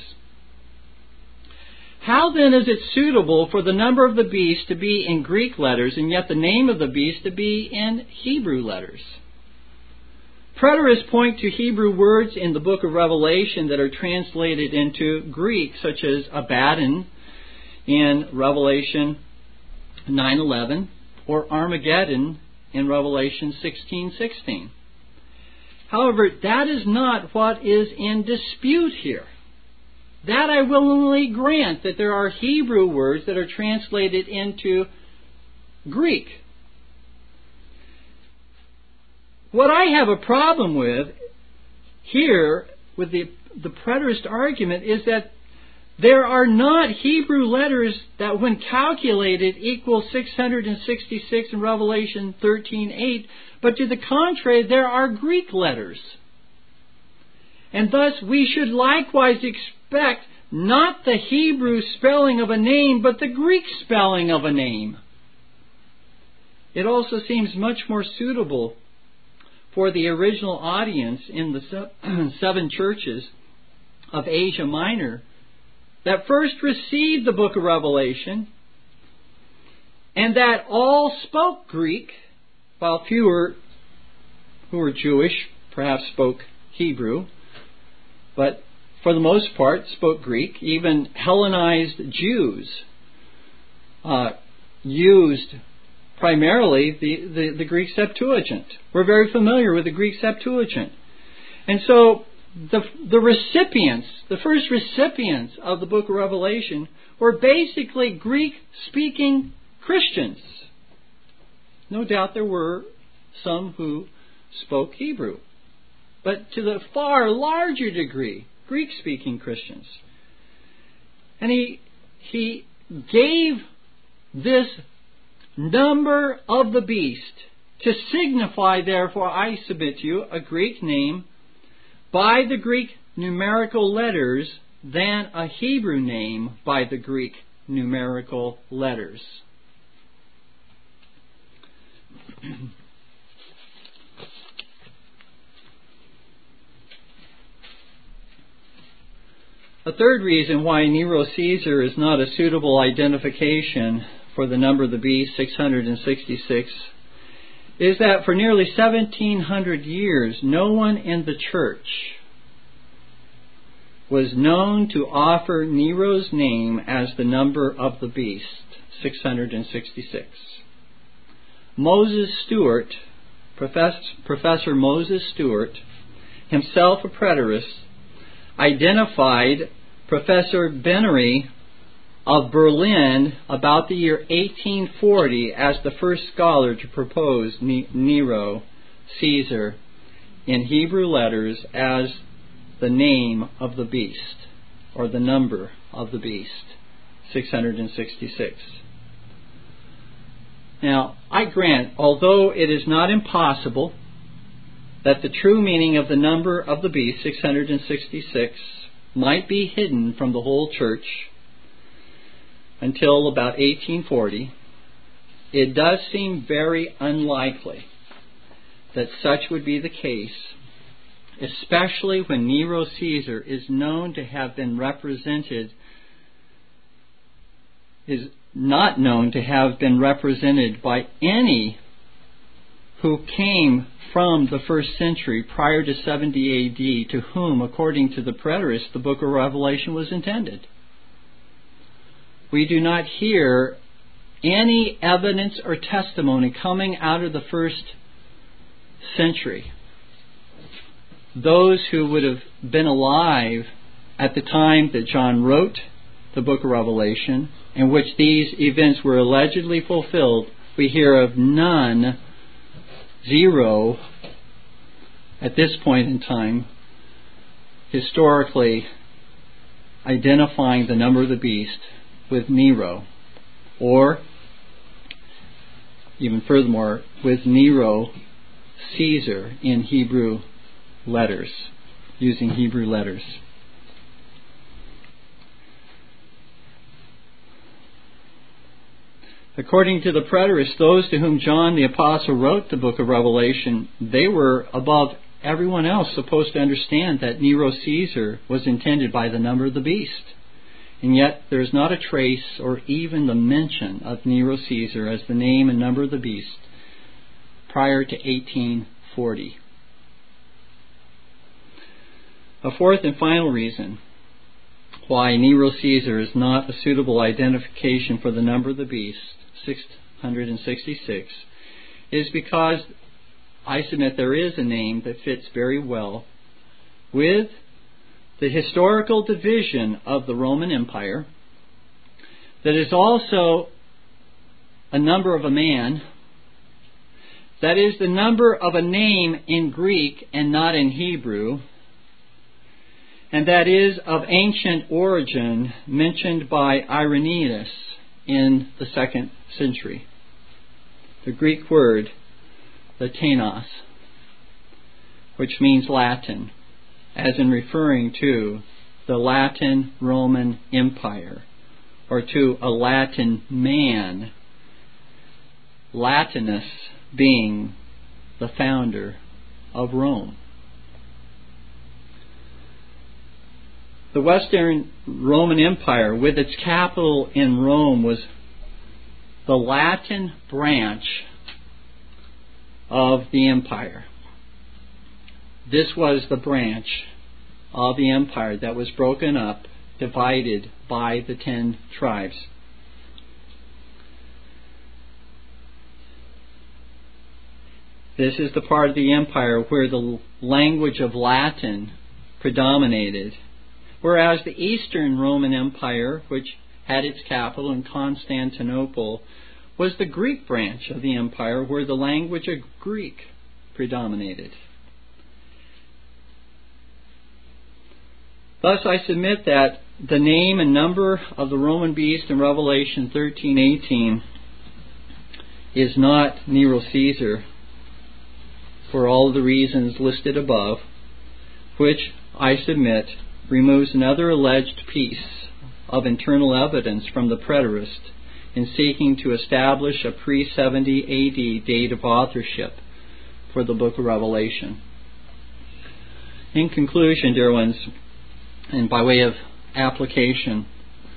How then is it suitable for the number of the beast to be in Greek letters and yet the name of the beast to be in Hebrew letters? Preterists point to Hebrew words in the book of Revelation that are translated into Greek, such as Abaddon in Revelation 9:11 or Armageddon in Revelation 16:16. However, that is not what is in dispute here. That I willingly grant, that there are Hebrew words that are translated into Greek. What I have a problem with here, with the preterist argument, is that there are not Hebrew letters that, when calculated, equal 666 in Revelation 13:8, but to the contrary, there are Greek letters. And thus we should likewise expect not the Hebrew spelling of a name, but the Greek spelling of a name. It also seems much more suitable for the original audience in the 7 churches of Asia Minor that first received the book of Revelation, and that all spoke Greek, while fewer who were Jewish perhaps spoke Hebrew, but for the most part spoke Greek. Even Hellenized Jews used primarily the Greek Septuagint. We're very familiar with the Greek Septuagint. And so the recipients, the first recipients of the book of Revelation, were basically Greek-speaking Christians. No doubt there were some who spoke Hebrew, but to the far larger degree, Greek-speaking Christians. And he gave this number of the beast to signify, therefore, I submit to you, a Greek name by the Greek numerical letters than a Hebrew name by the Greek numerical letters. A third reason why Nero Caesar is not a suitable identification for the number of the beast, 666, is that for nearly 1,700 years, no one in the church was known to offer Nero's name as the number of the beast, 666. Moses Stuart, Professor Moses Stuart, himself a preterist, identified Professor Bennery of Berlin about the year 1840 as the first scholar to propose Nero Caesar in Hebrew letters as the name of the beast, or the number of the beast, 666. Now, I grant, although it is not impossible that the true meaning of the number of the beast, 666, might be hidden from the whole church until about 1840, it does seem very unlikely that such would be the case, especially when Nero Caesar is known to have been represented, is not known to have been represented by any who came from the first century prior to 70 AD, to whom, according to the preterists, the book of Revelation was intended. We do not hear any evidence or testimony coming out of the first century. Those who would have been alive at the time that John wrote the book of Revelation, in which these events were allegedly fulfilled, we hear of none, zero, at this point in time, historically identifying the number of the beast with Nero, or even furthermore with Nero Caesar in Hebrew letters, using Hebrew letters. According to the preterists, those to whom John the Apostle wrote the book of Revelation, they were above everyone else supposed to understand that Nero Caesar was intended by the number of the beast. And yet there is not a trace or even the mention of Nero Caesar as the name and number of the beast prior to 1840. A fourth and final reason why Nero Caesar is not a suitable identification for the number of the beast, 666, is because I submit there is a name that fits very well with the historical division of the Roman Empire, that is also a number of a man. That is the number of a name in Greek and not in Hebrew. And that is of ancient origin, mentioned by Irenaeus in the 2nd century. The Greek word, Latinos, which means Latin, as in referring to the Latin Roman Empire, or to a Latin man, Latinus being the founder of Rome. The Western Roman Empire, with its capital in Rome, was the Latin branch of the empire. This was the branch of the empire that was broken up, divided by the 10 tribes. This is the part of the empire where the language of Latin predominated, whereas the Eastern Roman Empire, which had its capital in Constantinople, was the Greek branch of the empire where the language of Greek predominated. Thus I submit that the name and number of the Roman beast in Revelation 13:18 is not Nero Caesar, for all of the reasons listed above, which I submit removes another alleged piece of internal evidence from the preterist in seeking to establish a pre-70 AD date of authorship for the book of Revelation. In conclusion, dear ones, and by way of application,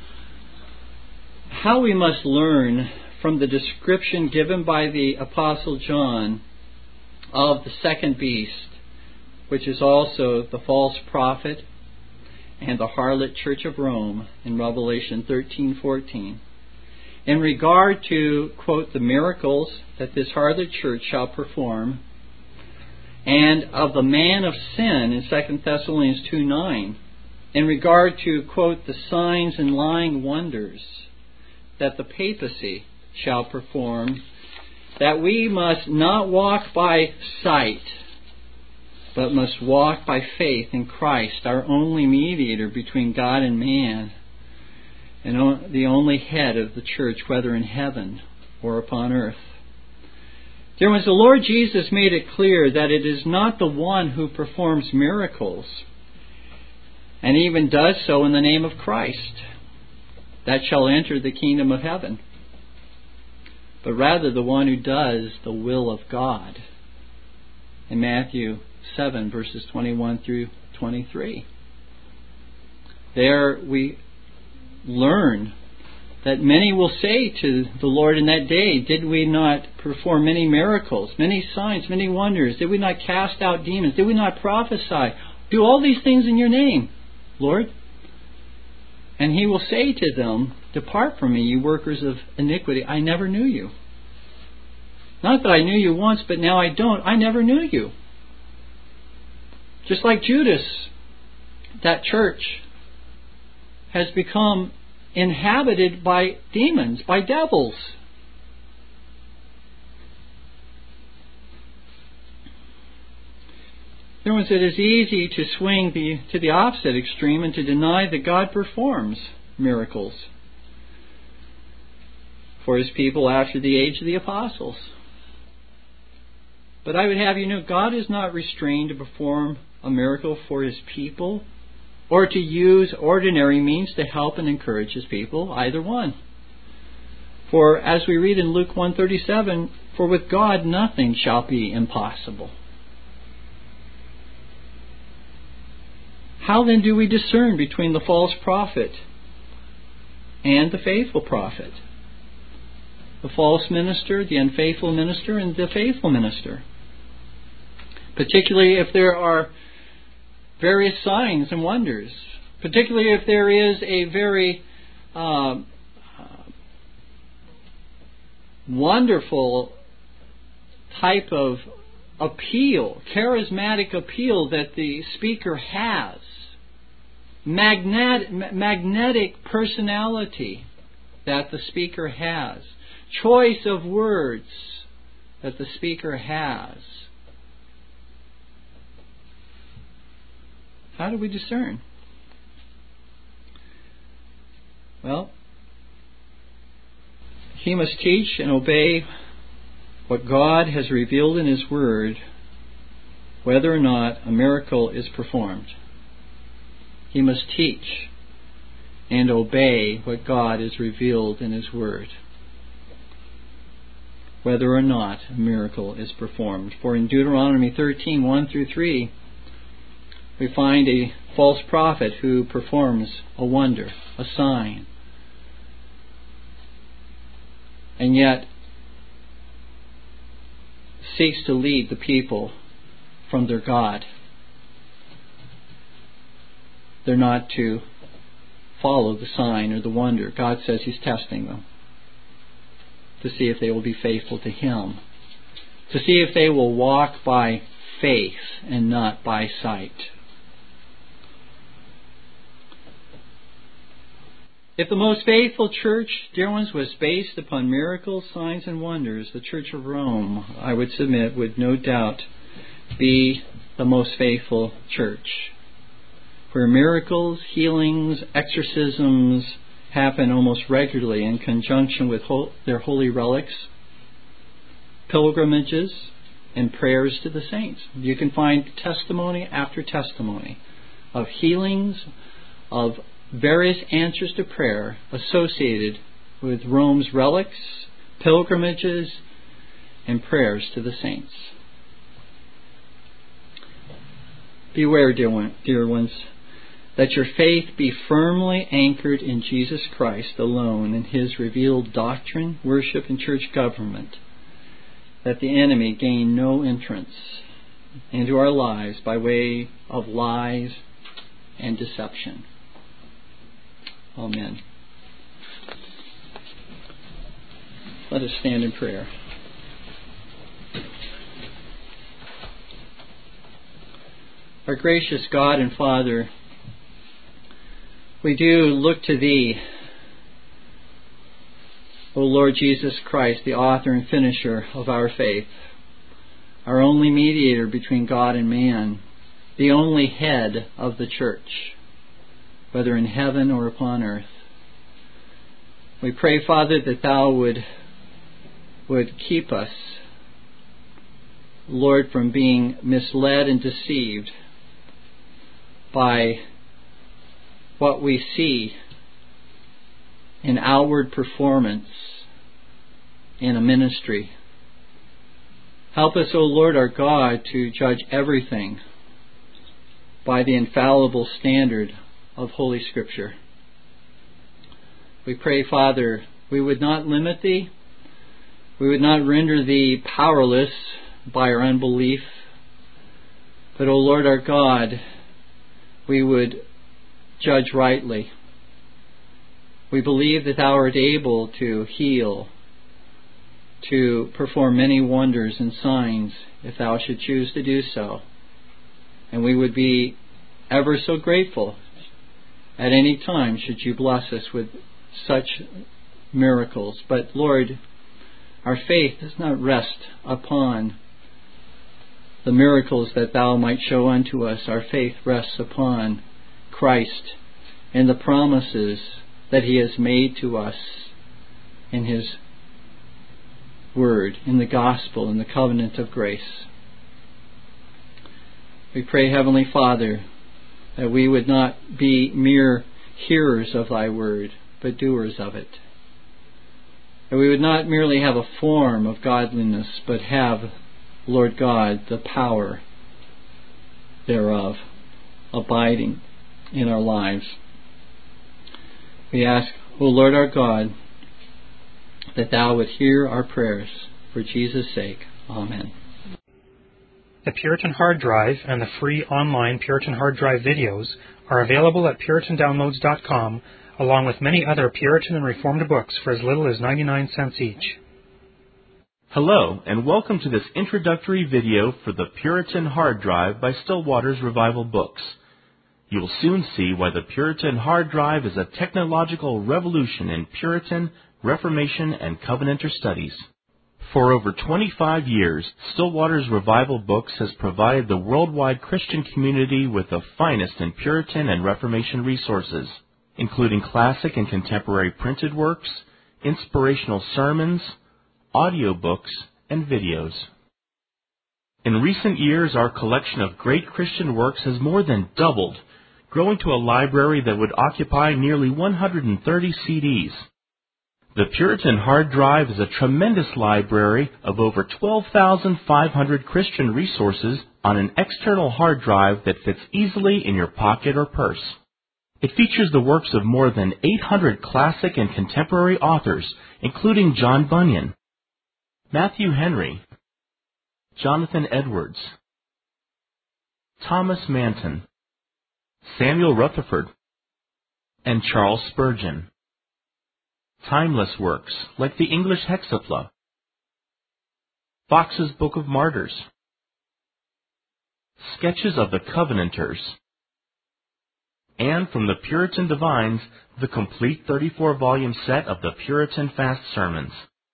how we must learn from the description given by the Apostle John of the second beast, which is also the false prophet and the harlot church of Rome in Revelation 13:14, in regard to, quote, the miracles that this harlot church shall perform, and of the man of sin in 2 Thessalonians 2:9, in regard to, quote, the signs and lying wonders that the papacy shall perform, that we must not walk by sight, but must walk by faith in Christ, our only mediator between God and man, and the only head of the church, whether in heaven or upon earth. Dear ones, the Lord Jesus made it clear that it is not the one who performs miracles, and even does so in the name of Christ, that shall enter the kingdom of heaven, but rather the one who does the will of God. In Matthew 7, verses 21 through 23. There we learn that many will say to the Lord in that day, did we not perform many miracles, many signs, many wonders? Did we not cast out demons? Did we not prophesy? Do all these things in your name, Lord? And He will say to them, depart from me, you workers of iniquity. I never knew you. Not that I knew you once, but now I don't. I never knew you. Just like Judas, that church has become inhabited by demons, by devils. There it is easy to swing to the opposite extreme and to deny that God performs miracles for His people after the age of the apostles. But I would have you know, God is not restrained to perform a miracle for His people or to use ordinary means to help and encourage His people, either one. For as we read in Luke 1:37, for with God nothing shall be impossible. How then do we discern between the false prophet and the faithful prophet? The false minister, the unfaithful minister, and the faithful minister. Particularly if there are various signs and wonders. Particularly if there is a very wonderful type of appeal, charismatic appeal that the speaker has. Magnetic personality that the speaker has. choice of words that the speaker has. How do we discern? Well, he must teach and obey what God has revealed in His Word, whether or not a miracle is performed. He must teach and obey what God has revealed in His Word, whether or not a miracle is performed. For in Deuteronomy 13:1-3, we find a false prophet who performs a wonder, a sign, and yet seeks to lead the people from their God. They're not to follow the sign or the wonder. God says He's testing them to see if they will be faithful to Him, to see if they will walk by faith and not by sight. If the most faithful church, dear ones, was based upon miracles, signs, and wonders, the Church of Rome, I would submit, would no doubt be the most faithful church, where miracles, healings, exorcisms happen almost regularly in conjunction with their holy relics, pilgrimages, and prayers to the saints. You can find testimony after testimony of healings, of various answers to prayer associated with Rome's relics, pilgrimages, and prayers to the saints. Beware, dear ones, that your faith be firmly anchored in Jesus Christ alone, in His revealed doctrine, worship, and church government, that the enemy gain no entrance into our lives by way of lies and deception. Amen. Let us stand in prayer. Our gracious God and Father, we do look to Thee, O Lord Jesus Christ, the author and finisher of our faith, our only mediator between God and man, the only head of the church, whether in heaven or upon earth. We pray, Father, that Thou would keep us, Lord, from being misled and deceived by what we see in outward performance in a ministry. Help us, O Lord our God, to judge everything by the infallible standard of Holy Scripture. We pray, Father, we would not limit Thee, we would not render Thee powerless by our unbelief, but, O Lord our God, we would judge rightly. We believe that Thou art able to heal, to perform many wonders and signs if Thou should choose to do so. And we would be ever so grateful at any time should You bless us with such miracles. But Lord, our faith does not rest upon the miracles that Thou might show unto us. Our faith rests upon Christ and the promises that He has made to us in His Word, in the gospel, in the covenant of grace. We pray, Heavenly Father, that we would not be mere hearers of Thy Word, but doers of it. That we would not merely have a form of godliness, but have, Lord God, the power thereof abiding in our lives. We ask, O Lord our God, that Thou would hear our prayers. For Jesus' sake. Amen. The Puritan Hard Drive and the free online Puritan Hard Drive videos are available at puritandownloads.com, along with many other Puritan and Reformed books for as little as 99 cents each. Hello, and welcome to this introductory video for the Puritan Hard Drive by Still Waters Revival Books. You will soon see why the Puritan Hard Drive is a technological revolution in Puritan, Reformation, and Covenanter studies. For over 25 years, Still Waters Revival Books has provided the worldwide Christian community with the finest in Puritan and Reformation resources, including classic and contemporary printed works, inspirational sermons, audiobooks, and videos. In recent years, our collection of great Christian works has more than doubled, growing to a library that would occupy nearly 130 CDs. The Puritan Hard Drive is a tremendous library of over 12,500 Christian resources on an external hard drive that fits easily in your pocket or purse. It features the works of more than 800 classic and contemporary authors, including John Bunyan, Matthew Henry, Jonathan Edwards, Thomas Manton, Samuel Rutherford, and Charles Spurgeon. Timeless works like the English Hexapla, Fox's Book of Martyrs, Sketches of the Covenanters, and from the Puritan Divines, the complete 34-volume set of the Puritan Fast Sermons.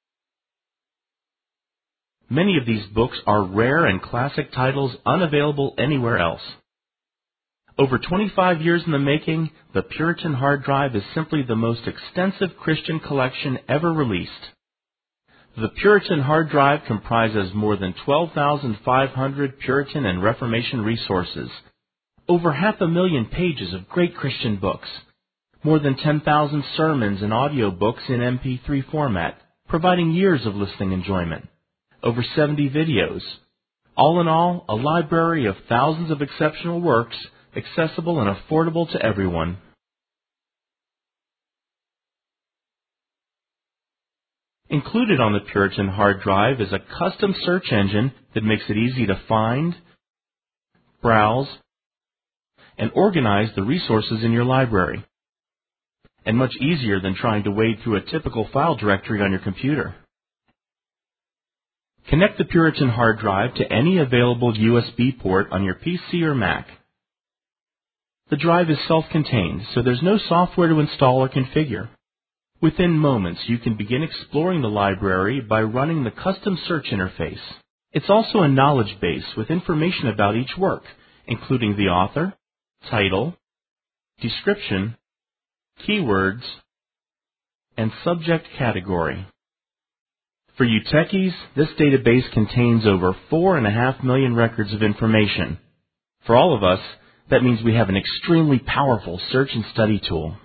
Many of these books are rare and classic titles unavailable anywhere else. Over 25 years in the making, the Puritan Hard Drive is simply the most extensive Christian collection ever released. The Puritan Hard Drive comprises more than 12,500 Puritan and Reformation resources, over 500,000 pages of great Christian books, more than 10,000 sermons and audiobooks in MP3 format, providing years of listening enjoyment, over 70 videos. All in all, a library of thousands of exceptional works, accessible and affordable to everyone. Included on the Puritan Hard Drive is a custom search engine that makes it easy to find, browse, and organize the resources in your library, and much easier than trying to wade through a typical file directory on your computer. Connect the Puritan Hard Drive to any available USB port on your PC or Mac. The drive is self-contained, so there's no software to install or configure. Within moments, you can begin exploring the library by running the custom search interface. It's also a knowledge base with information about each work, including the author, title, description, keywords, and subject category. For you techies, this database contains over 4.5 million records of information. For all of us, that means we have an extremely powerful search and study tool.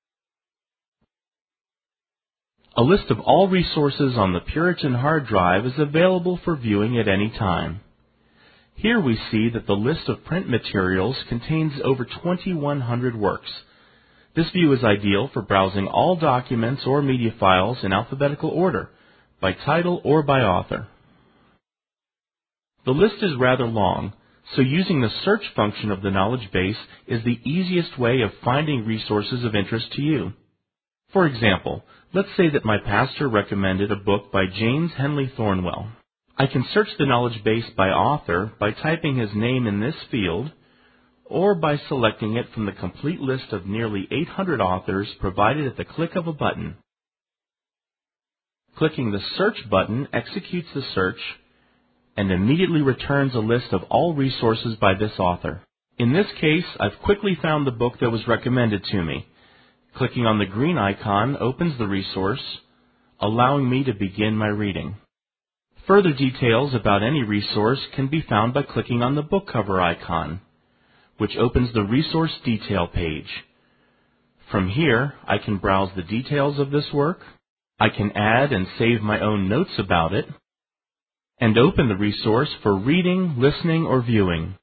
A list of all resources on the Puritan Hard Drive is available for viewing at any time. Here we see that the list of print materials contains over 2,100 works. This view is ideal for browsing all documents or media files in alphabetical order, by title or by author. The list is rather long, so using the search function of the knowledge base is the easiest way of finding resources of interest to you. For example, let's say that my pastor recommended a book by James Henley Thornwell. I can search the knowledge base by author by typing his name in this field, or by selecting it from the complete list of nearly 800 authors provided at the click of a button. Clicking the Search button executes the search and immediately returns a list of all resources by this author. In this case, I've quickly found the book that was recommended to me. Clicking on the green icon opens the resource, allowing me to begin my reading. Further details about any resource can be found by clicking on the book cover icon, which opens the resource detail page. From here, I can browse the details of this work, I can add and save my own notes about it, and open the resource for reading, listening, or viewing.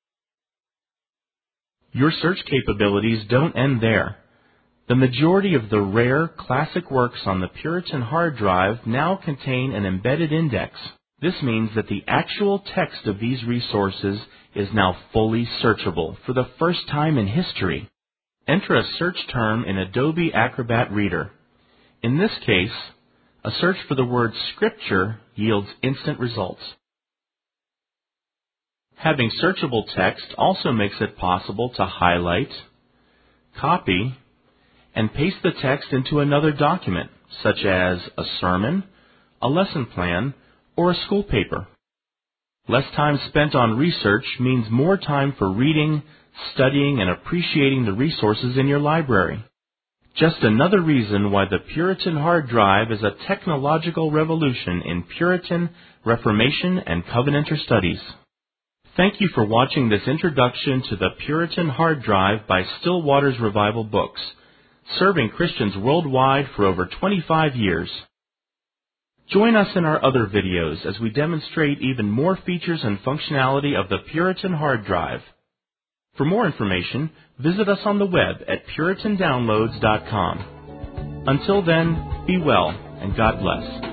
Your search capabilities don't end there. The majority of the rare classic works on the Puritan Hard Drive now contain an embedded index. This means that the actual text of these resources is now fully searchable for the first time in history. Enter a search term in Adobe Acrobat Reader. In this case, a search for the word Scripture yields instant results. Having searchable text also makes it possible to highlight, copy, and paste the text into another document, such as a sermon, a lesson plan, or a school paper. Less time spent on research means more time for reading, studying, and appreciating the resources in your library. Just another reason why the Puritan hard drive is a technological revolution in Puritan, Reformation, and Covenanter studies. Thank you for watching this introduction to the Puritan hard drive by Still Waters Revival Books, serving Christians worldwide for over 25 years. Join us in our other videos as we demonstrate even more features and functionality of the Puritan hard drive. For more information, visit us on the web at puritandownloads.com. Until then, be well and God bless.